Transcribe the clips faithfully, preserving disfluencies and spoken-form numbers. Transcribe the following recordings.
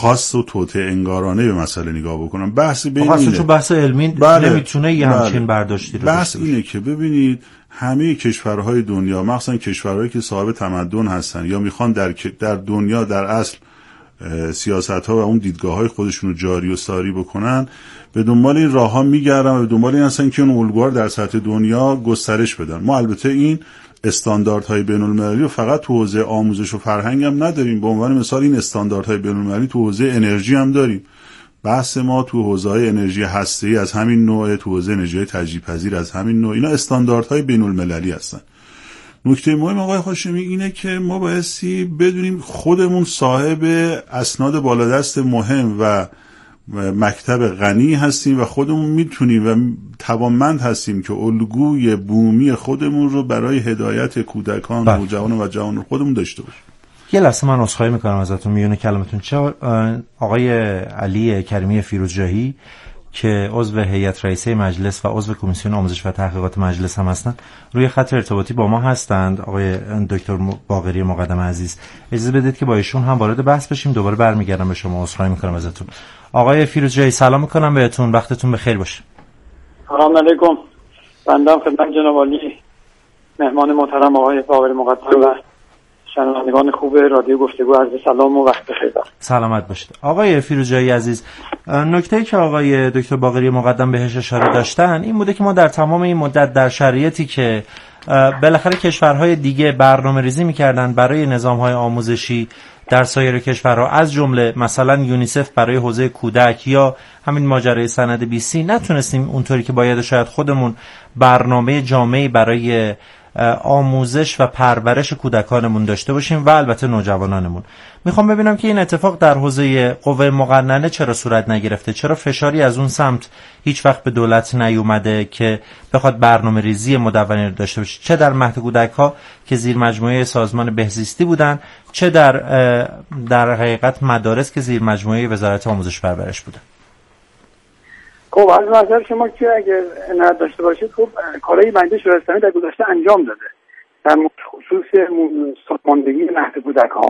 خاص و توطئه انگارانه به مسئله نگاه بکنم. بحث بین اینه چون بحث علمی بله. نمیتونه یه بله. همچین برداشتی رو بحث اینه که ببینید همه کشورهای دنیا، مخصوصا کشورهایی که صاحب تمدن هستن یا میخوان در در دنیا در اصل سیاست‌ها و اون دیدگاه‌های خودشون رو جاری و ساری بکنن، به دنبال این راه‌ها میگردن و به دنبال این هستن که اون الگوها در سطح دنیا گسترش بدن. ما البته این استانداردهای بین‌المللی رو فقط تو حوزه آموزش و فرهنگ هم نداریم. به عنوان مثال این استانداردهای بین‌المللی تو حوزه انرژی هم داریم. بحث ما تو حوزه‌های انرژی هسته‌ای از همین نوع، تو حوزه انرژی تجدیدپذیر از همین نوع. اینا استانداردهای بین‌المللی هستن. نکته مهم آقای هاشمی اینه که ما بایستی بدونیم خودمون صاحب اسناد بالادست مهم و مکتب غنی هستیم و خودمون میتونیم و توانمند هستیم که الگوی بومی خودمون رو برای هدایت کودکان و نوجوانان و جوانان خودمون داشته باشیم. یه لحظه من عذرخواهی میکنم ازتون، میونه کلمتون چه آقای علی کریمی فیروزجاهی که عضو هیئت رئیسه مجلس و عضو کمیسیون آموزش و تحقیقات مجلس هم هستند روی خط ارتباطی با ما هستند. آقای دکتر باقری مقدم عزیز، اجازه بدید که با ایشون هم وارد بحث بشیم. دوباره برمیگردم به شما، عذرخواهی میکنم ازتون. آقای فیروزجاهی سلام میکنم بهتون، وقتتون بخیر باشه. سلام علیکم. بنده خدمت جناب عالی مهمان محترم آقای باقری مقدم و شنوندگان خوب رادیو گفتگو عرض سلام و وقت بخیر دارم. سلامت باشید. آقای فیروزجاهی عزیز، نکته‌ای که آقای دکتر باقری مقدم بهش اشاره داشتن این بوده که ما در تمام این مدت در شرایطی که بالاخره کشورهای دیگه برنامه‌ریزی می‌کردن برای نظام‌های آموزشی در سایر کشورها، از جمله مثلا یونیسف برای حوزه کودک یا همین ماجرای سند بی سی، نتونستیم اونطوری که باید شاید خودمون برنامه جامعی برای آموزش و پرورش کودکانمون داشته باشیم و البته نوجوانانمون. میخوام ببینم که این اتفاق در حوزه قوه مقننه چرا صورت نگرفته؟ چرا فشاری از اون سمت هیچ وقت به دولت نیومده که بخواد برنامه ریزی مدونی داشته باشه، چه در مهد کودک‌ها که زیر مجموعه سازمان بهزیستی بودن، چه در در حقیقت مدارس که زیر مجموعه وزارت آموزش و پرورش بودن؟ خب از نظر شما که اگر عنایت داشته باشید، خب کارهای بنده شورای اسلامی در گذشته انجام داده در خصوص سازماندهی مهد کودک‌ها.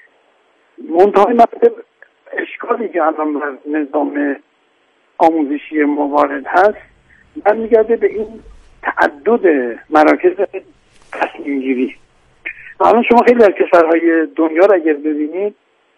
منتهای مطلب اشکالی که الان بر نظام آموزشی ما وارد هست برمیگرده به این تعدد مراکز تصمیم گیری. الان شما خیلی در کشورهای دنیا را اگر ببینید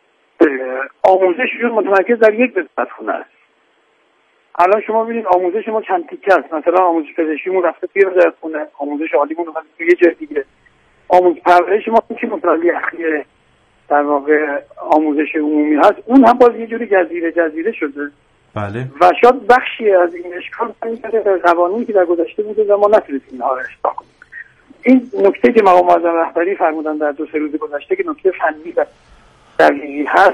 آموزششون متمرکز در یک وزارتخونه است. الان شما ببینید آموزش ما چند تیکه است. مثلا آموزش پزشکیمون رفته توی وزارتخونه، آموزش عالیمون رفته توی یه جای دیگه، آموزش پرورش ما که متعلق اخیر در واقع آموزش عمومی هست اون هم باز یه جوری جزیره جزیره شده. بله. و شاید بخشی از این اشکال برمیگرده به قوانینی که در گذشته بوده و ما نتونستیم اینها رو اصلاح کنیم. این نکته که مقام معظم رهبری فرمودن در دو سه روز گذشته که نکته فنی و دقیقی هست،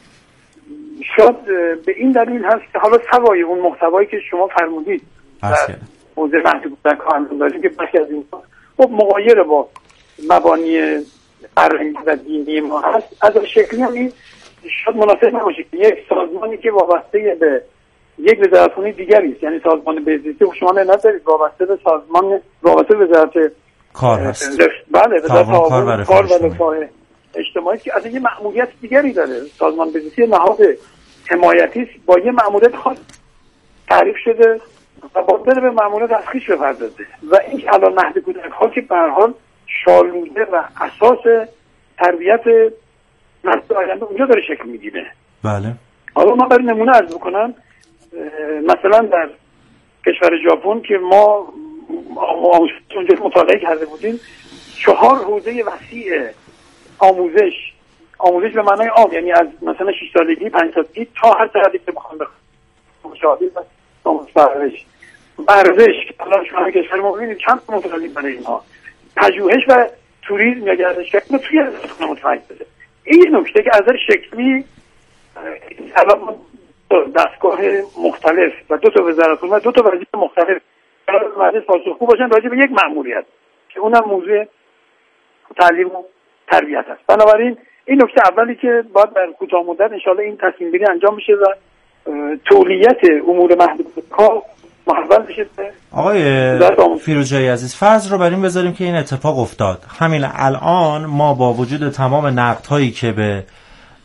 شاید به این دلیل هست که حالا سوای اون محتوایی که شما فرمودید در حوزه مهد کودک‌ها انجام دادیم که بخشی از این خب مغایر با مبانی فرهنگی و دینی ما هست، از شکلی هم این شاید مناسب نباشه که یک سازمانی که وابسته به یک وزارتخونه دیگری است، یعنی سازمان بهزیستی شما ندارید وابسته به سازمان وابسته به وزارت کار هست. بله، وزارت کار, کار و رفاه اجتماعی که از یه مأموریت دیگری داره. سازمان بهزیستی نهاد حمایتی است با یه مأموریت خاص تعریف شده و باید به مأموریت از خویش بپردازه و این الان مهد کودک‌ها که به هر حال شالوده و اساس تربیت نسل آینده اونجا داره شکل میگیره. بله. حالا من برای نمونه عرض بکنم، مثلا در کشور ژاپن که ما آموزش اونجا مطالعه کرده بودیم، چهار حوزه وسیع آموزش آموزش به معنای عام، یعنی از مثلا شش سالگی پنج سالگی تا هر چقدری که بخوام بخونم، مشاهده و آموزش ورزش ورزش الان شما کشور ما ببینید چند متعلق برای اینها، پژوهش و توریسم یا گردشگری توی خونه متمرکزه. این نکته که از نظر شکلی الان دستگاه مختلف و دو تا وزارتخونه و دو تا وزیر مختلف قرار مجلس پاسخگو باشن راجع به یک مأموریت که اونم موضوع تعلیم و تربیت است. بنابراین این نکته اولی که باید در کوتاه مدت انشالله این تصمیم گیری انجام بشه و تولیت امور محدودها محول بشه. آقای فیروزجاهی عزیز، فرض رو بر این بذاریم که این اتفاق افتاد، همین الان ما با وجود تمام نقدهایی که به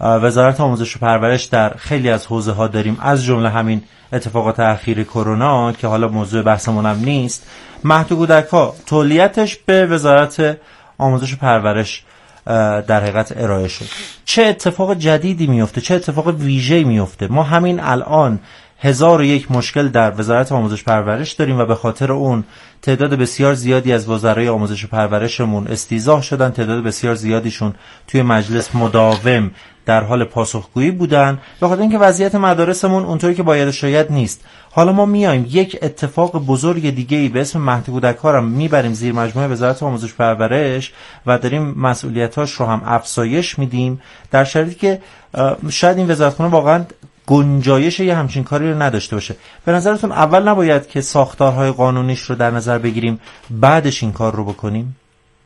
وزارت آموزش و پرورش در خیلی از حوزه‌ها داریم، از جمله همین اتفاقات اخیر کرونا که حالا موضوع بحثمون هم نیست. مهد کودک‌ها تولیتش به وزارت آموزش و پرورش در حقیقت ارائه شد. چه اتفاق جدیدی میفته؟ چه اتفاق ویژه‌ای میفته؟ ما همین الان هزار و یک مشکل در وزارت آموزش پرورش داریم و به خاطر اون تعداد بسیار زیادی از وزرای آموزش و پرورشمون استیضاح شدن، تعداد بسیار زیادیشون توی مجلس مداوم در حال پاسخگویی بودن به خاطر اینکه وضعیت مدارسمون اونطوری که باید شاید نیست. حالا ما میایم یک اتفاق بزرگ دیگه‌ای به اسم مهد کودک‌ها رو میبریم زیر مجموعه وزارت آموزش پرورش و داریم مسئولیتاش رو هم افزایش میدیم در شرایطی که شاید این وزارتخونه واقعا گنجایش یه همچین کاری رو نداشته باشه. به نظرتون اول نباید که ساختارهای قانونیش رو در نظر بگیریم بعدش این کار رو بکنیم؟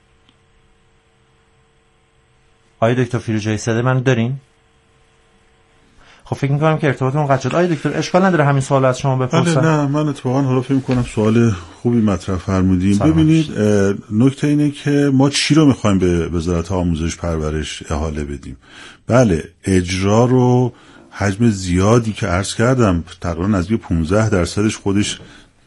آقای دکتر فیروزجایی صدای منو دارین؟ خب فکر می‌کنم که ارتباطمون قطع شد. آقای دکتر اشکال نداره همین سوال از شما بپرسم؟ نه من اتفاقا حالا فکر می‌کنم سوال خوبی مطرح فرمودین. ببینید نکته اینه که ما چی رو می‌خوایم به وزارت آموزش پرورش احاله بدیم. بله اجرا رو حجم زیادی که عرض کردم تقریبا نزدیک پانزده درصدش خودش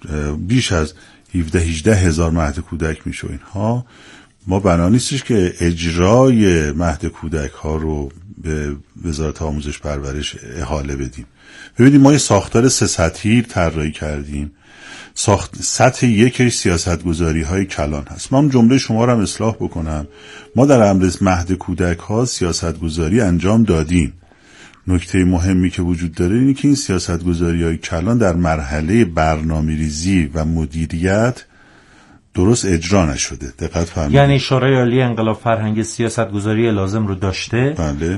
بیش از هفده هجده هزار مهد کودک میشه. اینها ما بنا نیستش که اجرای مهد کودک ها رو به وزارت آموزش پرورش احاله بدیم. ببینید ما یه ساختار سه سطحی طراحی کردیم. ساخت سطح یکش سیاستگذاری های کلان هست. من جمله شما رو هم اصلاح بکنم. ما در امر مهد کودک ها سیاستگذاری انجام دادیم. نکته مهمی که وجود داره اینه که این سیاستگذاری‌های کلان در مرحله برنامه‌ریزی و مدیریت درست اجرا نشده. دقت فرمایید. یعنی شورای عالی انقلاب فرهنگی سیاستگذاری لازم رو داشته، بله،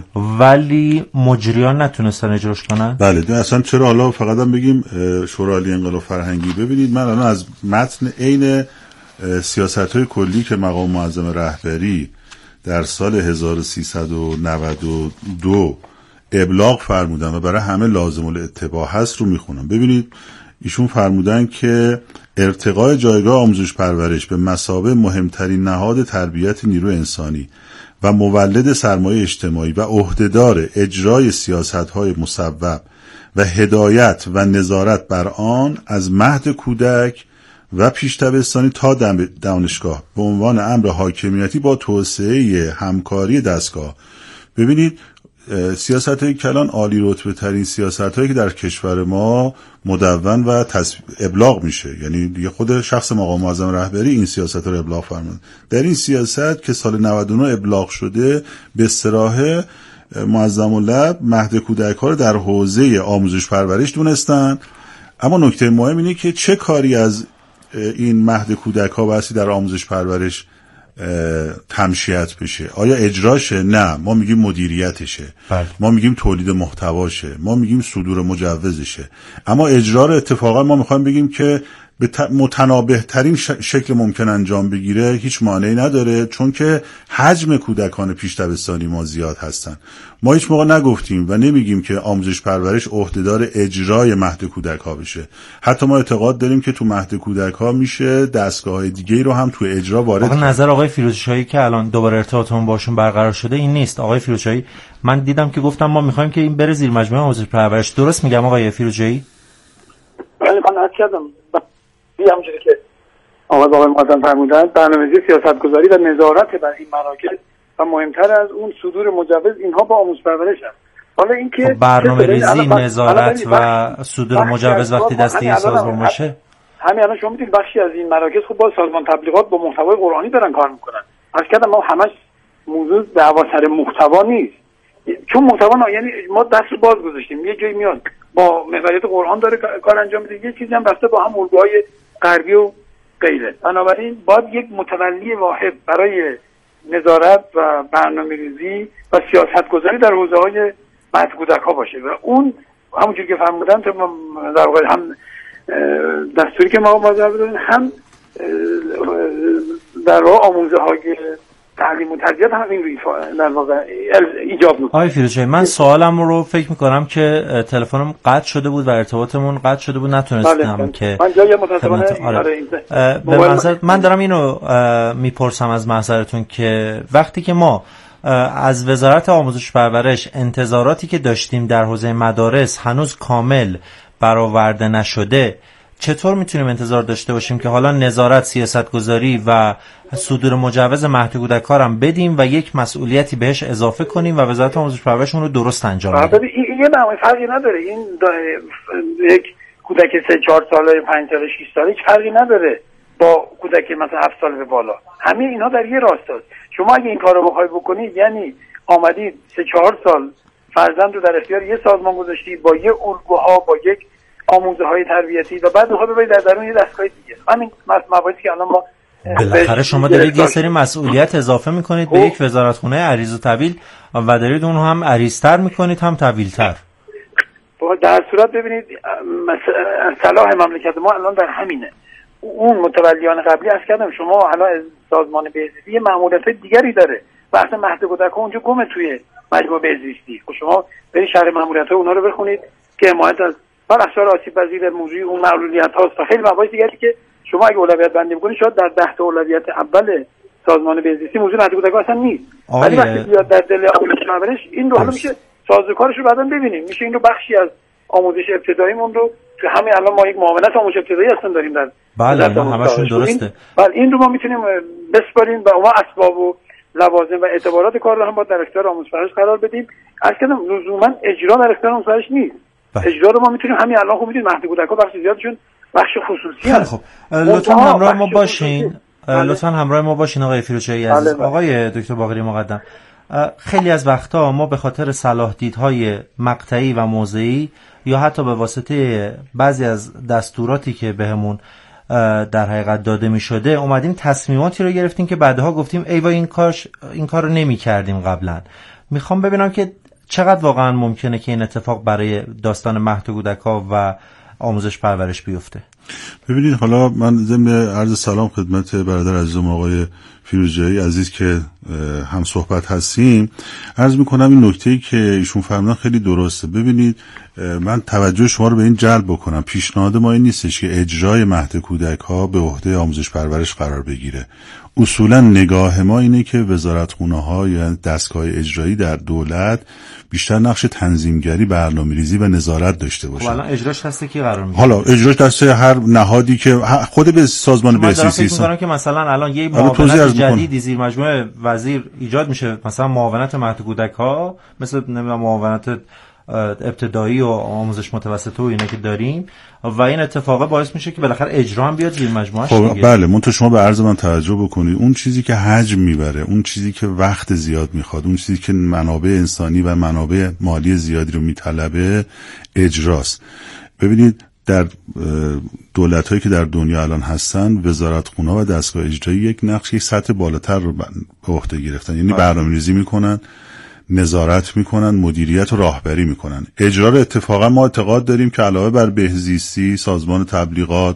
ولی مجریان نتونستن اجراش کنن. بله اصلا چرا حالا فقط هم بگیم شورای عالی انقلاب فرهنگی. ببینید من الان از متن عین سیاست‌های کلی که مقام معظم رهبری در سال هزار و سیصد و نود و دو ابلاغ فرمودن و برای همه لازم الاتباع هست رو میخونم. ببینید ایشون فرمودن که ارتقای جایگاه آموزش پرورش به مثابه مهمترین نهاد تربیت نیرو انسانی و مولد سرمایه اجتماعی و عهدهدار اجرای سیاست‌های مصوب و هدایت و نظارت بر آن از مهد کودک و پیش دبستانی تا دانشگاه به عنوان امر حاکمیتی با توسعه همکاری دستگاه. ببینید سیاست های کلان عالی رتبه ترین سیاست هایی که در کشور ما مدون و ابلاغ میشه، یعنی دیگه خود شخص مقام معظم رهبری این سیاست رو ابلاغ فرمود. در این سیاست که سال نود و نه ابلاغ شده به صراحه معظم العلم مهد کودک ها رو در حوزه آموزش پرورش دونستن. اما نکته مهم اینه که چه کاری از این مهد کودک ها بسی در آموزش پرورش تمشیت بشه؟ آیا اجراشه؟ نه، ما میگیم مدیریتشه. بله. ما میگیم تولید محتواشه، ما میگیم صدور مجوزشه. اما اجرا رو اتفاقا ما میخوایم بگیم که به متنابه ترین شکل ممکن انجام بگیره هیچ مانعی نداره، چون که حجم کودکان پیش دبستانی ما زیاد هستن. ما هیچ موقع نگفتیم و نمیگیم که آموزش پرورش عهدهدار اجرای مهد کودک ها بشه. حتی ما اعتقاد داریم که تو مهد کودک ها میشه دستگاه‌های دیگه‌ای رو هم تو اجرا وارد کنیم. نظر آقای فیروزشاهی که الان دوباره ارتباطمون باشون برقرار شده این نیست. آقای فیروزشاهی من دیدم که گفتم ما می‌خوایم که این بره زیر مجموعه آموزش پرورش. درست میگم آقای فیروزشاهی؟ بله من عرض کردم همونجوری که آقای بابای معظم فرمودن برنامه‌ریزی سیاستگذاری و نظارت بر این مراکز و مهمتر از اون صدور مجوز اینها با آموزش پرورش هست. حالا اینکه خب برنامه‌ریزی نظارت و صدور مجوز وقتی دست یه سازمان باشه، همین الان شما می‌دونید بخشی از این مراکز خب با سازمان تبلیغات با محتوای قرآنی دارن کار میکنن. عرض کردم ما همش موضوع دعوا سر محتوا نیست، چون محتوا نه، یعنی ما دست رو باز گذاشتیم یه جایی میاد با محوریت قرآن داره کار انجام میده، یه چیزی هم رفته با هم الگوهای غربی و غیره. بنابراین باید یک متولی واحد برای نظارت و برنامه‌ریزی و سیاستگذاری در حوزه‌های مهد کودک‌ها باشه و اون همونجوری که فرمودن در واقع هم دستوری که ما ماذا بدونیم هم در واقع آموزه‌های تعلیم و تربیت هم این در واقع ایجاب می‌کنه. آقای فیروزشاهی من سوالم رو فکر می‌کنم که تلفنم قطع شده بود و ارتباطمون قطع شده بود، نتونستم بله. که من جای متأسفانه آره. به منظر من دارم اینو میپرسم از محضرتون که وقتی که ما از وزارت آموزش و پرورش انتظاراتی که داشتیم در حوزه مدارس هنوز کامل برآورده نشده، چطور میتونیم انتظار داشته باشیم که حالا نظارت، سیاستگذاری و صدور مجوز مهد کودک‌ها هم بدیم و یک مسئولیتی بهش اضافه کنیم و وزارت آموزش و پرورش اون رو درست انجام بده؟ این یه معمولی فرقی نداره. این یک کودک سه چهار ساله، پنج ساله، شش ساله هیچ فرقی نداره با کودک مثلا هفت سال به بالا. همه اینا در یه راستاست. شما اگه این کارو بخواید بکنید، یعنی آمدید سه چهار سال فرزند رو در اختیار یه سازمان گذاشتید با یه الگوها، با یک آموزه های تربیتی و بعد میخواد ببرید در درون یه دستگاه دیگه. همین مباحثی که الان ما بالاخره شما دارید یه سری مسئولیت اضافه میکنید به یک وزارتخونه عریض و طویل و دارید اون هم عریض‌تر میکنید هم طویل‌تر. در صورت ببینید صلاح مملکت ما الان در همینه. اون متولیان قبلی از کردم شما الان سازمان بهزیستی مأموریت دیگری داره. وقتی مهد کودک اونجا گمه توی مجموعه بهزیستی. خب شما برید شرح مأموریت‌های اونها رو بخونید که حمایت از بخش‌های آسیب پذیر موضوع اون معلولیت هاست و خیلی مباحث دیگری که شما اگه اولویت بندی بکنید شاید در ده تا اولویت اول سازمان بهزیستی موضوع مهد کودک اصلا نیست. ولی وقتی بیاد در دل آموزش پرورش این رو حالا میشه سازوکارش رو بعداً ببینیم. میشه این رو بخشی از آموزش ابتداییمون رو تو همین الان ما یک معاونت آموزش ابتدایی اصلا داریم در بله همشون درسته. بله این رو ما میتونیم بسپاریم و اون اسباب و لوازم و اعتبارات کار رو هم با در اختیار آموزش پرورش قرار بدیم. از کدام لزوما اجرا در اختیار آموزش پرورش نیست. بله. اجرا رو ما میتونیم همین الان خوب میدونید مهد کودک‌ها بخش زیادشون بخش خصوصی هست. خب لطفا همراه ما باشین. لطفا همراه ما باشین آقای فیروزچاهی عزیز. آقای دکتر باقری مقدم، خیلی از وقتا ما به خاطر صلاح دیدهای مقطعی و موضعی یا حتی به واسطه بعضی از دستوراتی که بهمون در حقیقت داده می شده اومدیم تصمیماتی رو گرفتیم که بعدها گفتیم ای وای این کارش این کار رو نمی کردیم قبلا. میخوام ببینم که چقدر واقعا ممکنه که این اتفاق برای داستان مهد کودک‌ها و آموزش پرورش بیفته. ببینید حالا من ضمن عرض سلام خدمت برادر عزیزم آقای فیروزچاهی عزیز که هم صحبت هستیم عرض میکنم این نکته‌ای که ایشون فرمودن خیلی درسته. ببینید من توجه شما رو به این جلب بکنم، پیشنهاد ما این نیستش که اجرای مهد کودک‌ها به عهده آموزش پرورش قرار بگیره. اصولا نگاه ما اینه که وزارتخونه‌ها یا دستگاه اجرایی در دولت بیشتر نقش تنظیمگری، برنامه‌ریزی و نظارت داشته باشه. حالا اجراش دست کی قرار میگیره؟ حالا اجراش دست هر نهادی که خود به سازمان بهزیستی است. من که مثلا الان یه معاونت جدیدی زیر مجموعه وزیر ایجاد میشه، مثلا معاونت مهد کودک‌ها، مثل نمیدونم معاونت ابتدایی و آموزش متوسطه و اینا که داریم و این اتفاقه باعث میشه که بالاخره اجرا هم بیاد زیر مجموعه‌اش. خب بله، منتها شما به عرض من توجه بکنید، اون چیزی که حجم میبره، اون چیزی که وقت زیاد میخواد، اون چیزی که منابع انسانی و منابع مالی زیادی رو میطلبه اجراست. ببینید در دولت‌هایی که در دنیا الان هستن وزارتخونه‌ها و دستگاه اجرایی یک نقش یک سطح بالاتر رو به عهده گرفتن، یعنی برنامه‌ریزی میکنن، نظارت میکنن، مدیریت و راهبری میکنن. اجرا رو اتفاقا ما اعتقاد داریم که علاوه بر بهزیستی، سازمان تبلیغات،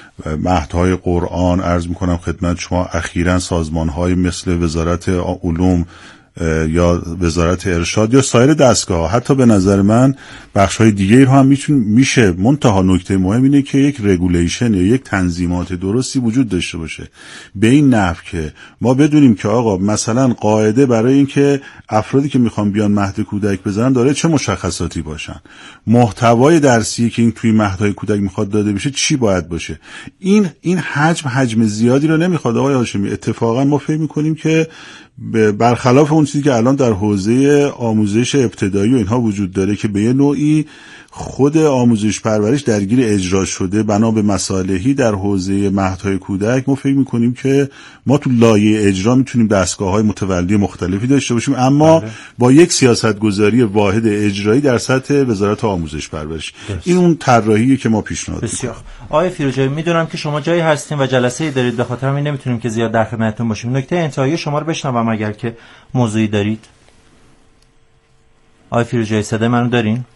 مهدهای قرآن، عرض میکنم خدمت شما اخیراً سازمانهای مثل وزارت علوم یا وزارت ارشاد یا سایر دستگاه، حتی به نظر من بخش‌های دیگه رو هم میتون میشه. منتها نکته مهم اینه که یک رگولیشن یا یک تنظیمات درستی وجود داشته باشه، به این نحو که ما بدونیم که آقا مثلا قاعده برای این که افرادی که میخوان بیان مهد کودک بزنن داره چه مشخصاتی باشن، محتوای درسی که این توی مهدهای کودک میخواد داده بشه چی باید باشه. این این حجم حجم زیادی رو نمیخواد آقای هاشمی. اتفاقا ما فکر میکنیم که برخلاف اون چیزی که الان در حوزه آموزش ابتدایی و اینها وجود داره که به یه نوعی خود آموزش پرورش درگیر اجرا شده بنا به مصالحی، در حوزه مهدهای کودک ما فکر میکنیم که ما تو لایه اجرا میتونیم دستگاه‌های متولی مختلفی داشته باشیم، اما بله. با یک سیاستگذاری واحد اجرایی در سطح وزارت آموزش پرورش. این اون طراحیه که ما پیشنهاد می‌کنیم. آقای فیروزچاهی، میدونم که شما جایی هستین و جلسه‌ای دارید، به خاطر همین نمیتونیم که زیاد در خدمتتون باشیم. نکته انتهایی شما رو بشنوم اگر که موضوعی دارید. آقای فیروزچاهی صدای منو دارین؟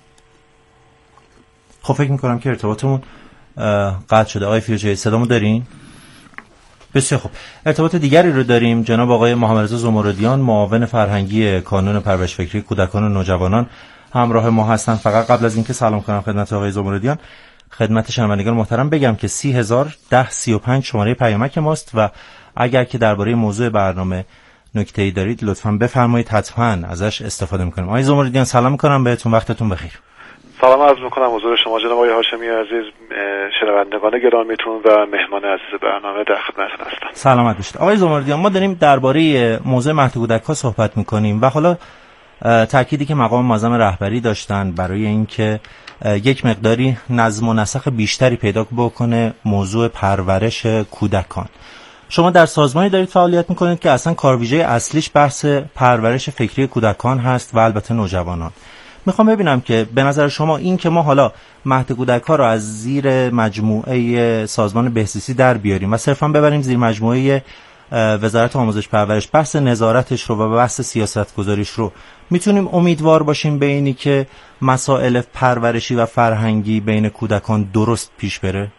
خب فکر میکنم که ارتباطمون قطع شده. آقای فیروزچاهی صدامو دارین؟ بسیار خوب. ارتباط دیگری رو داریم. جناب آقای محمد رضا زمردیان، معاون فرهنگی کانون پرورش فکری کودکان و نوجوانان همراه ما هستن. فقط قبل از اینکه سلام کنم خدمت آقای زمردیان، خدمت شنوندگان محترم بگم که سی هزار ده سی و پنج شماره پیامک ماست و اگر که درباره موضوع برنامه نکته‌ای دارید لطفاً بفرمایید، حتما ازش استفاده می‌کنیم. آقای زمردیان سلام می‌کنم بهتون، وقتتون بخیر. سلام عرض می‌کنم حضور شما جناب آقای هاشمی عزیز، شنوندگان گرامیتون و مهمان عزیز برنامه در خدمتتون هستم. سلامت باشید. آقای زمردیان، ما داریم درباره موضوع مهد کودک‌ها صحبت می‌کنیم و حالا تأکیدی که مقام معظم رهبری داشتن برای اینکه یک مقداری نظم و نسق بیشتری پیدا بکنه موضوع پرورش کودکان. شما در سازمانی دارید فعالیت میکنید که اصلا کارویژه اصلیش بحث پرورش فکری کودکان هست و البته نوجوانان. میخوام ببینم که به نظر شما این که ما حالا مهد کودک‌ها رو از زیر مجموعه سازمان بهزیستی در بیاریم و صرفا ببریم زیر مجموعه وزارت آموزش پرورش، بحث نظارتش رو و بحث سیاست گذاریش رو، میتونیم امیدوار باشیم به اینی که مسائل پرورشی و فرهنگی بین کودکان درست پیش بره؟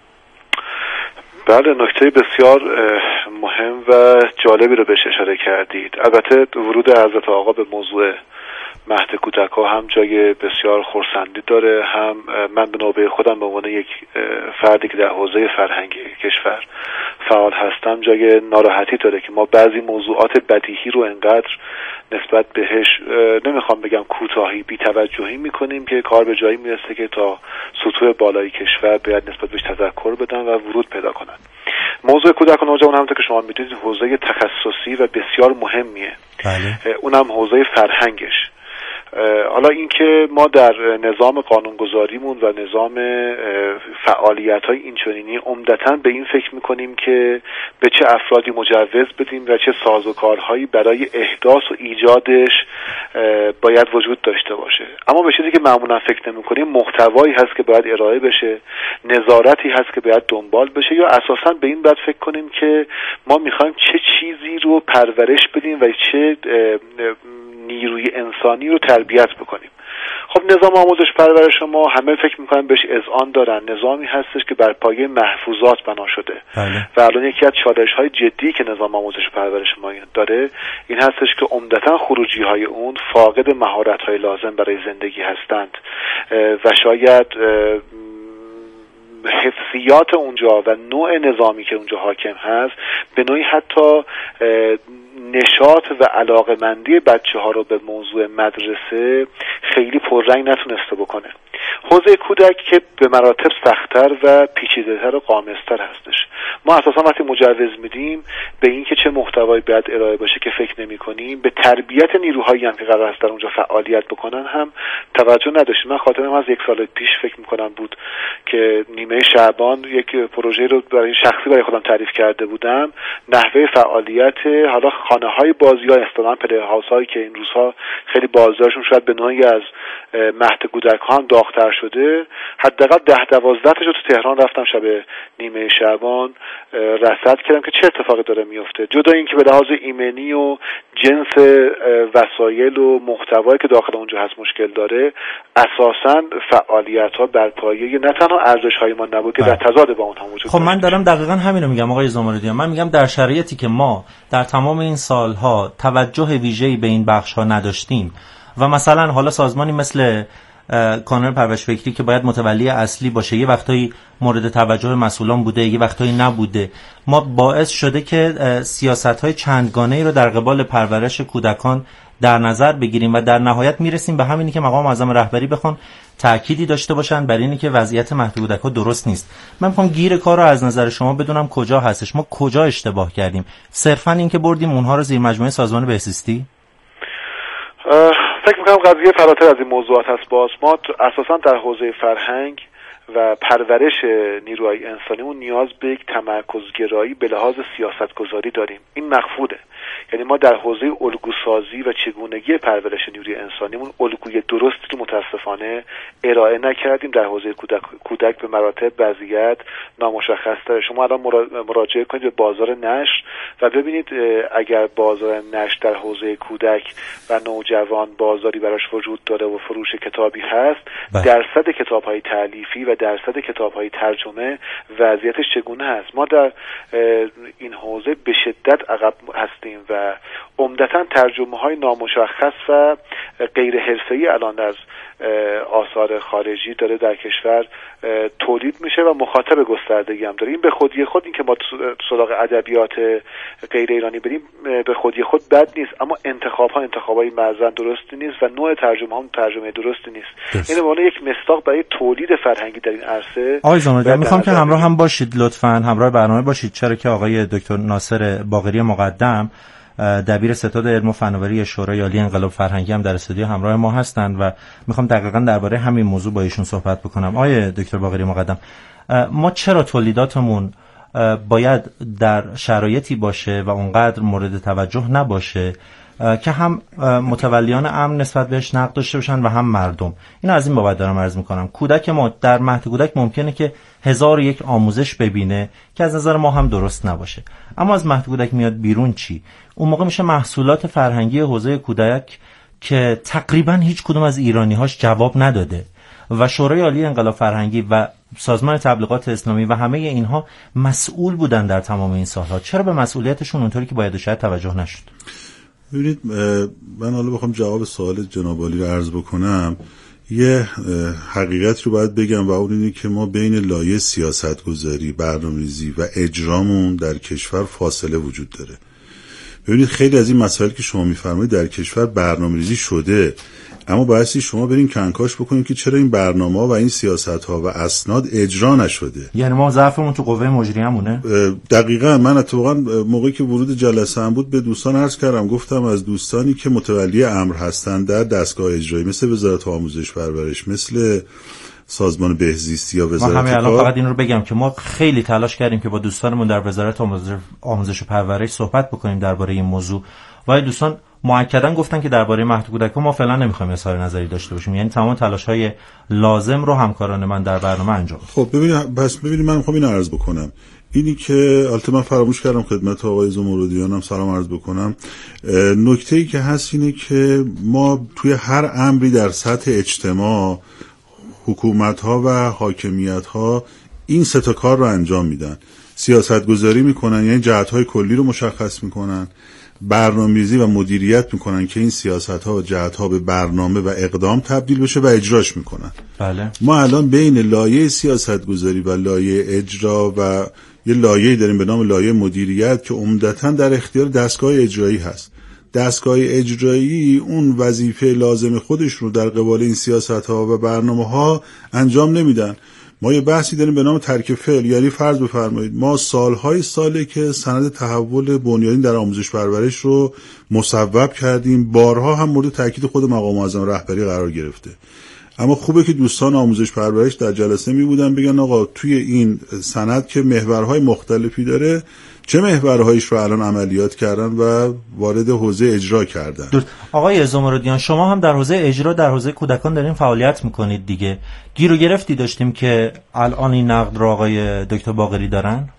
بله، نکته بسیار مهم و جالبی رو بهش اشاره کردید. البته ورود حضرت آقا به موضوع مهد کودک‌ها هم جای بسیار خرسندی داره، هم من به نوبه خودم به عنوان یک فردی که در حوزه فرهنگی کشور فعال هستم جای ناراحتی داره که ما بعضی موضوعات بدیهی رو انقدر نسبت بهش نمیخوام بگم کوتاهی بی‌توجهی میکنیم که کار به جایی میرسه که تا سطوح بالای کشور باید نسبت بهش تذکر بدن و ورود پیدا کنن. موضوع کودک و نوجوان همونطور که شما میدونید حوزه تخصصی و بسیار مهمیه. بله. اونم حوزه فرهنگش. حالا اینکه ما در نظام قانونگذاریمون و نظام فعالیت‌های اینچنینی عمدتاً به این فکر می‌کنیم که به چه افرادی مجوز بدیم و چه سازوکارهایی برای احداث و ایجادش باید وجود داشته باشه، اما به چیزی که معمولاً فکر نمی‌کنیم محتوایی هست که باید ارائه بشه، نظارتی هست که باید دنبال بشه، یا اساساً به این باید فکر کنیم که ما می‌خوایم چه چیزی رو پرورش بدیم و چه نیروی انسانی رو تربیت بکنیم. خب نظام آموزش پرورش ما همه فکر میکنن بهش اذعان دارن، نظامی هستش که بر پایه محفوظات بنا شده. بله. و الان یکی از چالش‌های جدی که نظام آموزش پرورش ما داره این هستش که عمدتاً خروجی‌های اون فاقد مهارت‌های لازم برای زندگی هستند و شاید حفظیات اونجا و نوع نظامی که اونجا حاکم هست به نوعی حتی نشاط و علاقمندی بچه ها رو به موضوع مدرسه خیلی پررنگ نتونسته بکنه. حوزه کودک که به مراتب سخت‌تر و پیچیده‌تر و قامص‌تر هستش. ما اساسا وقتی مجوز میدیم به این که چه محتوایی باید ارائه باشه که فکر نمی‌کنیم، به تربیت نیروهایی هم که قرار است در اونجا فعالیت بکنن هم توجه نداشتیم. من خاطرم از یک سال پیش فکر می‌کنم بود که نیمه شعبان یک پروژه رو برای شخصی برای خودم تعریف کرده بودم، نحوه فعالیت حالا خانه‌های بازی ها اصطلاحاً پلی هاوس‌هایی که این روزها خیلی بازارشون شاید به نوعی از مهد کودک‌ها هم داغ‌تر شده، حداقل ده دوازده تاشو تو تهران رفتم شب نیمه شعبان رصد کردم که چه اتفاقی داره میفته. جدا اینکه به لحاظ ایمنی و جنس وسایل و محتوایی که داخل اونجا هست مشکل داره، اساساً فعالیت‌ها بر پایه نه تنها ارزش‌های ما نبود که در تضاد با اون هم وجود. خب من دارم دقیقاً همین رو میگم آقای زمردیان. من میگم در شرایطی که ما در تمام این سالها توجه ویژه‌ای به این بخش‌ها نداشتیم و مثلا حالا سازمانی مثل کانون پرورش فکری که باید متولی اصلی باشه یه وقتایی مورد توجه مسئولان بوده، یه وقتایی نبوده، ما باعث شده که سیاست‌های چندگانه‌ای رو در قبال پرورش کودکان در نظر بگیریم و در نهایت میرسیم به همینی که مقام معظم رهبری بخوان تأکیدی داشته باشن بر اینی که وضعیت مهد کودک‌ها درست نیست. من می‌خوام گیر کار رو از نظر شما بدونم کجا هستش، ما کجا اشتباه کردیم؟ صرفاً این که بردیم اونها رو زیر مجموعه سازمان بهزیستی؟ فکر می‌کنم قضیه فراتر از این موضوعات هست. باز ما اساساً در حوزه فرهنگ و پرورش نیروهای انسانیمون نیاز به یک تمرکزگرایی به لحاظ سیاستگذاری داریم. این مخفوده. یعنی ما در حوزه الگوسازی و چگونگی پرورش نیروی انسانیمون الگوی درستی رو متاسفانه ارائه نکردیم. در حوزه کودک کودک به مراتب وضعیت نامشخص داره. شما الان مراجعه کنید به بازار نشر و ببینید اگر بازار نشر در حوزه کودک و نوجوان بازاری براش وجود داره و فروش کتابی هست، بله. درصد کتاب‌های تالیفی و درصد کتاب‌های ترجمه وضعیتش چگونه هست. ما در این حوزه به شدت عقب هستیم و عمدتاً ترجمه‌های نامشخص و غیر حرفه‌ای الان از آثار خارجی داره در کشور تولید میشه و مخاطب گستردگی هم داره. این به خودی خود این که ما سراغ ادبیات غیر ایرانی بریم به خودی خود بد نیست، اما انتخاب ها انتخابای معزن درستی نیست و نوع ترجمه هم ترجمه درستی نیست. این به یک مصداق برای تولید فرهنگی در این عرصه. آقای زمردیان میخوام که همراه هم باشید، لطفاً همراه برنامه باشید، چرا که آقای دکتر ناصر باقری مقدم دبیر ستاد علم و فناوری شورای عالی انقلاب فرهنگی هم در استودیو همراه ما هستند و میخوام دقیقاً درباره همین موضوع با ایشون صحبت بکنم. آقای دکتر باقری مقدم، ما چرا تولیداتمون باید در شرایطی باشه و اونقدر مورد توجه نباشه که هم متولیان امن نسبت بهش نقد داشته باشن و هم مردم؟ اینو از این بابت دارم عرض میکنم. کودک ما در مهد کودک ممکنه که هزار و یک آموزش ببینه که از نظر ما هم درست نباشه، اما از مهد کودک میاد بیرون چی؟ اون موقع میشه محصولات فرهنگی حوزه کودک که تقریبا هیچ کدوم از ایرانی‌هاش جواب نداده و شورای عالی انقلاب فرهنگی و سازمان تبلیغات اسلامی و همه اینها مسئول بودن در تمام این سالها. چرا به مسئولیتشون اونطوری که باید شاید توجه نشد؟ ببینید، من حالا بخوام جواب سوال جناب عالی رو عرض بکنم، یه حقیقت رو باید بگم و اون اینه که ما بین لایه سیاستگذاری، برنامه‌ریزی و اجرامون در کشور فاصله وجود داره. ببینید خیلی از این مسائل که شما میفرمایید در کشور برنامه‌ریزی شده، اما بایستی شما برین کنکاش بکنید که چرا این برنامه‌ها و این سیاست‌ها و اسناد اجرا نشده. یعنی ما ضعفمون تو قوه مجریه‌مونه؟ دقیقاً. من اتفاقاً موقعی که ورود جلسه هم بود به دوستان عرض کردم، گفتم از دوستانی که متولی امر هستند در دستگاه اجرایی مثل وزارت آموزش پرورش، مثل سازمان بهزیستی یا وزارت ما همین الان کار، فقط این رو بگم که ما خیلی تلاش کردیم که با دوستانمون در وزارت آموزش و پرورش صحبت بکنیم درباره این موضوع و دوستان مؤکداً گفتن که درباره مهد کودکان ما فعلا نمیخوایم اظهار نظری داشته باشیم، یعنی تمام تلاش‌های لازم رو همکاران من در برنامه انجام. خب ببینید، پس ببینید من میخوام اینو عرض بکنم، اینی که البته من فراموش کردم خدمت آقای زمردیان هم سلام عرض بکنم. نکته‌ای که هست اینه که ما توی هر امری در سطح اجتماع حکومت‌ها و حاکمیت‌ها این سه تا کار رو انجام میدن. سیاست گذاری میکنن، یعنی جهت‌های کلی رو مشخص میکنن، برنامه‌ریزی و مدیریت میکنن که این سیاست‌ها و جهت‌ها به برنامه و اقدام تبدیل بشه و اجراش میکنن. بله. ما الان بین لایه سیاست گذاری و لایه اجرا و یه لایه‌ای داریم به نام لایه مدیریت که عمدتاً در اختیار دستگاه اجرایی هست. دستگاه اجرایی اون وظیفه لازم خودش رو در قبال این سیاست‌ها و برنامه‌ها انجام نمیدن. ما یه بحثی داریم به نام ترک فعل، یعنی فرض بفرمایید ما سالهای ساله که سند تحول بنیادین در آموزش پرورش رو مصوب کردیم، بارها هم مورد تاکید خود مقام معظم رهبری قرار گرفته، اما خوبه که دوستان آموزش پرورش در جلسه می بودن بگن آقا توی این سند که محورهای مختلفی داره، چه محورهایش رو الان عملیات کردن و وارد حوزه اجرا کردن. درست. آقای زمردیان، شما هم در حوزه اجرا در حوزه کودکان دارین فعالیت میکنید دیگه. گیر و گرفتی داشتیم که الان این نقد رو آقای دکتر باقری دارن؟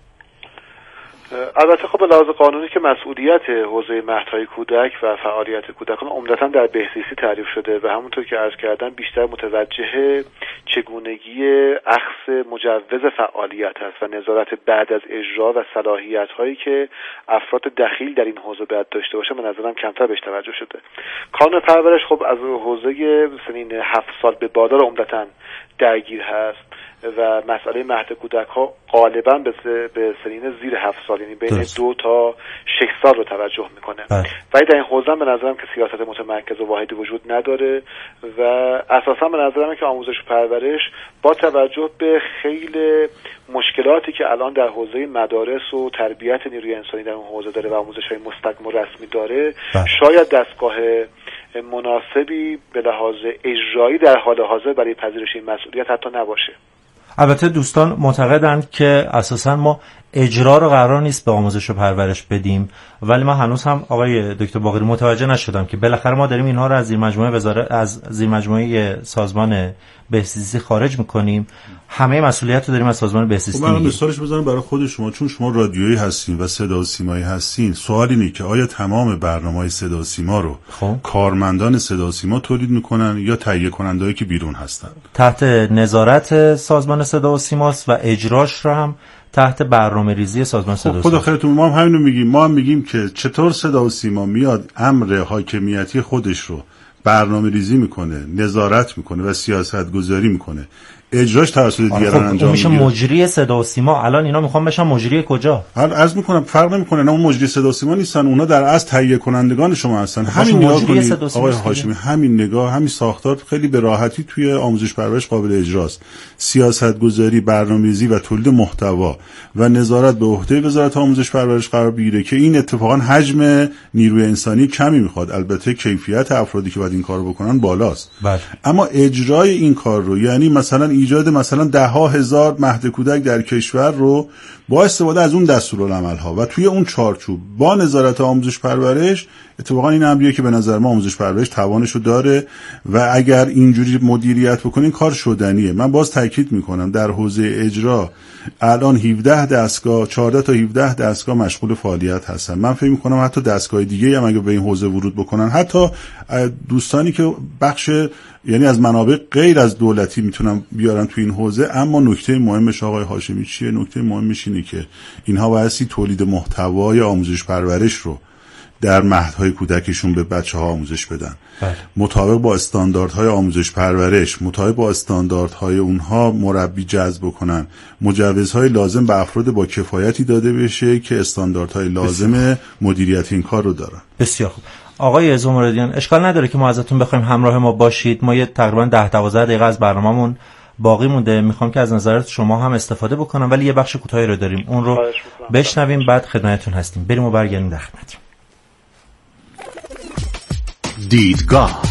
البته خب به لحاظ قانونی که مسئولیت حوزه مهدهای کودک و فعالیت کودکان عمدتاً در بهزیستی تعریف شده و همونطور که عرض کردم بیشتر متوجه چگونگی اخذ مجوز فعالیت است و نظارت بعد از اجرا و صلاحیت‌هایی که افراد دخیل در این حوزه باید داشته باشه به نظرم کمتر بهش توجه شده. کانون پرورش خب از حوزه سنین هفت سال به بالا عمدتاً درگیر هست و مسئله مهد کودک ها غالبا به سنین زیر هفت سال، یعنی بین درست. دو تا شش سال رو توجه میکنه. ولی در این حوزه به نظرم که سیاست متمرکز و واحدی وجود نداره و اساسا به نظرم که آموزش و پرورش با توجه به خیلی مشکلاتی که الان در حوزه مدارس و تربیت نیروی انسانی در اون حوزه داره و آموزش های مستقیم و رسمی داره بله. شاید دستگاه مناسبی به لحاظ اجرایی در حال حاضر برای پذیرش این مسئولیت حتی نباشه. البته دوستان معتقدند که اساسا ما اجرا رو قرار نیست به آموزش و پرورش بدیم، ولی ما هنوز هم آقای دکتر باقری متوجه نشدم که بالاخره ما داریم اینها رو از زیر مجموعه وزارت از زیر مجموعه سازمان بهزیستی خارج میکنیم، همه مسئولیت رو داریم از سازمان بهزیستی. من مثالش بزنم برای خود شما، چون شما رادیویی هستین و صدا و سیمایی هستین، سوال اینه که آیا تمام برنامه‌های صدا و سیما رو خب. کارمندان صدا و سیما تولید میکنن یا تهیه کنندهایی که بیرون هستن؟ تحت نظارت سازمان صدا و سیماست و اجراش رو هم تحت برنامه‌ریزی سازمان صدا و سیما. خدا خیرتون، ما هم همین رو میگیم. ما هم میگیم که چطور صدا و سیما میاد امر حاکمیتی خودش رو برنامه‌ریزی میکنه، نظارت میکنه و سیاست گذاری میکنه، اجراش توسط دیگران انجام میشه. مجری صدا و سیما الان اینا میخوان بشن مجری کجا؟ هر عرض میکنم فرق نمیکنه، نه اون مجری صدا و سیما نیستن، اونا در اصل تهیه کنندگان شما هستن. همین نگاه کنید آقای هاشمی، همین نگاه، همین ساختار خیلی به راحتی توی آموزش پرورش قابل اجراست. سیاست گذاری، برنامه‌ریزی و تولید محتوا و نظارت به عهده وزارت آموزش پرورش قرار بگیره که این اتفاقا حجم نیروی انسانی کمی میخواد، البته کیفیت افرادی که باید این کارو بکنن بالاست. بله. اما اجرای این کار رو، یعنی مثلا ایجاد مثلا ده ها هزار مهد کودک در کشور رو با استفاده از اون دستورالعمل‌ها و توی اون چارچوب با نظارت آموزش پرورش، اتفاقا این امریه که به نظر ما آموزش پرورش توانشو داره و اگر اینجوری مدیریت بکنین کار شدنیه. من باز تاکید میکنم در حوزه اجرا الان هفده دستگاه، چهارده تا هفده دستگاه مشغول فعالیت هستن. من فکر میکنم حتی دستگاه دیگه هم اگه به این حوزه ورود بکنن، حتی دوستانی که بخش یعنی از منابع غیر از دولتی میتونن بیارن تو این حوزه. اما نکته مهمش آقای هاشمی چیه؟ نکته مهمش اینه که اینها بایستی تولید محتوای آموزش پرورش رو در مهدهای کودکشون به بچه‌ها آموزش بدن. بله. مطابق با استانداردهای آموزش پرورش، مطابق با استانداردهای اونها مربی جذب کنن، مجوزهای لازم به افراد با کفایتی داده بشه که استانداردهای لازم مدیریت این کار رو دارن. بسیار خوب. آقای زمردیان، اشکال نداره که ما ازتون بخوایم همراه ما باشید. ما یه تقریبا ده دوازده دقیقه از برنامه‌مون باقی مونده. میخوام که از نظرات شما هم استفاده بکنم، ولی یه بخش کوتاهی رو داریم، اون رو بشنویم، بعد خدمتتون هستیم. بریم و برگردیم در خدمتتون. دیدگاه.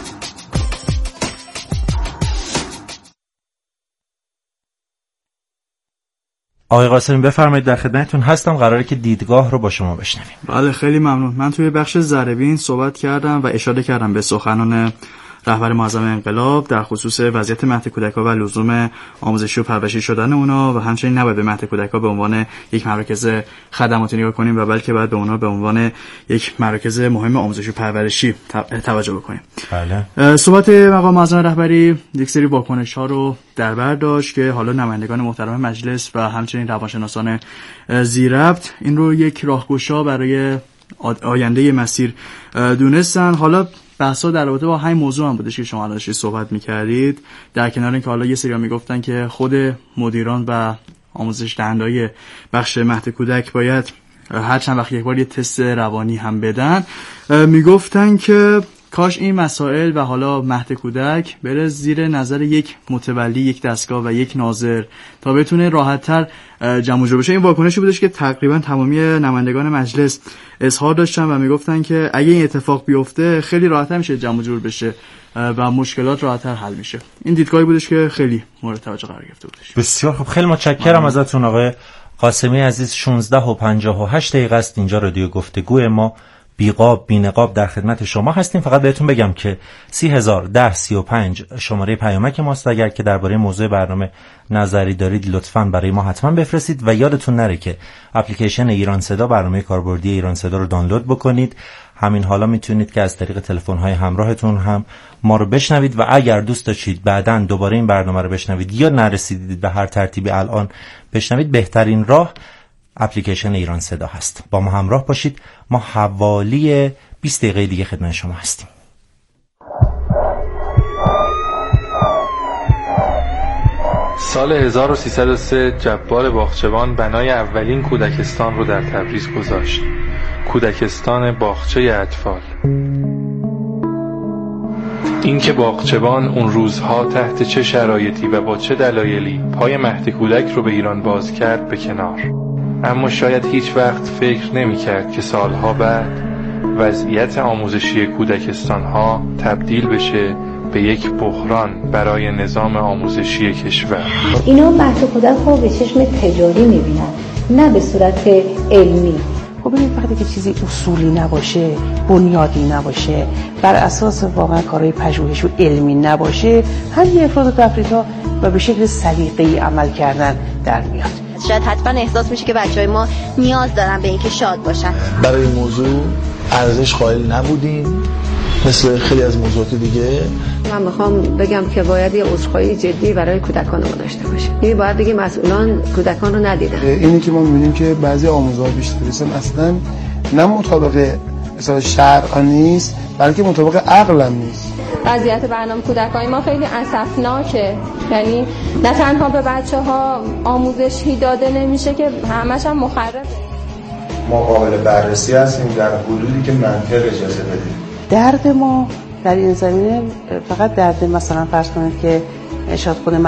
آقای قاسمی بفرمایید، در خدمتتون هستم. قراره که دیدگاه رو با شما بشنویم. بله خیلی ممنون. من توی بخش ذره‌بین صحبت کردم و اشاره کردم به سخنان رهبر معظم انقلاب در خصوص وضعیت مهد کودک‌ها و لزوم آموزشی و پرورشی شدن اونا و همچنین نباید به مهد کودک‌ها به عنوان یک مراکز خدماتی نگاه کنیم و بلکه باید به اونا به عنوان یک مراکز مهم آموزشی و پرورشی توجه بکنیم. بله. صحبت مقام معظم رهبری یک سری واکنش‌ها رو در بر داشت که حالا نمایندگان محترم مجلس و همچنین روانشناسان زیربط این رو یک راهگشا برای آینده مسیر دونستن. حالا بحثا در رابطه با همین موضوع هم بودش که شما الان صحبت می‌کردید، در کنار اینکه حالا یه سری میگفتن که خود مدیران و آموزش دهنده‌های بخش مهد کودک باید هر چند وقت یک بار یه تست روانی هم بدن، میگفتن که کاش این مسائل و حالا مهد کودک بره زیر نظر یک متولی یک دستگاه و یک ناظر تا بتونه راحت‌تر جمع جور بشه. این واکنشی بودش که تقریبا تمامی نمایندگان مجلس اظهار داشتن و میگفتن که اگه این اتفاق بیفته خیلی راحت‌تر میشه جمع جور بشه و مشکلات راحت‌تر حل میشه. این دیدگاهی بودش که خیلی مورد توجه قرار گرفته بودش. بسیار خوب، خیلی متشکرم ازتون آقای قاسمی عزیز. شانزده و پنجاه و هشت دقیقه است اینجا رادیو گفتگو ما بیقاب بی‌نقاب در خدمت شما هستیم. فقط بهتون بگم که سی هزار ده سی و پنج شماره پیامک ماست. اگر که درباره موضوع برنامه نظری دارید لطفاً برای ما حتما بفرستید و یادتون نره که اپلیکیشن ایران صدا، برنامه کاربردی ایران صدا رو دانلود بکنید. همین حالا میتونید که از طریق تلفن‌های همراهتون هم ما رو بشنوید و اگر دوست داشتید بعداً دوباره این برنامه رو بشنوید یا نرسیدید به هر ترتیبی الان بشنوید، بهترین راه اپلیکیشن ایران صدا هست. با ما همراه باشید. ما حوالی بیست دقیقه دیگه خدمت شما هستیم. سال هزار و سیصد و سه جبار باغچبان بنای اولین کودکستان رو در تبریز گذاشت. کودکستان باغچه اطفال. اینکه باغچبان اون روزها تحت چه شرایطی و با چه دلایلی پای مهد کودک رو به ایران باز کرد به کنار، اما شاید هیچ وقت فکر نمی کرد که سالها بعد وضعیت آموزشی کودکستان‌ها تبدیل بشه به یک بحران برای نظام آموزشی کشور. اینا مهد کودک رو به چشم تجاری می‌بینن، نه به صورت علمی. خب ببینید وقتی که چیزی اصولی نباشه، بنیادی نباشه، بر اساس واقعا کارهای پژوهشی و علمی نباشه، همین افراد و تفریط‌ها و به شکل سلیقه‌ای عمل کردن در میاد. شاید حتما احساس میشه که بچهای ما نیاز دارن به اینکه شاد باشن. برای موضوع ارزش قائل نبودیم مثل خیلی از موضوعات دیگه. من میخوام بگم که باید یه عذرخواهی جدی برای کودکان ما داشته باشه. یعنی باید بگیم مسئولان کودکان رو ندیدن. اینی که ما می‌بینیم که بعضی آموزه‌ها بیشتر اصلا نه مطابق مثلا شرع نیست، بلکه مطابق عقل هم نیست. وضعیت برنامه کودکان ما خیلی اسفناکه. یعنی نه تنها به بچه‌ها آموزشی داده نمیشه که همش هم مخربه. ما قابل بررسی هستیم در حدودی که منطق اجازه بده. درد ما در این زمینه فقط درد مثلا فرض کنید که شادخانه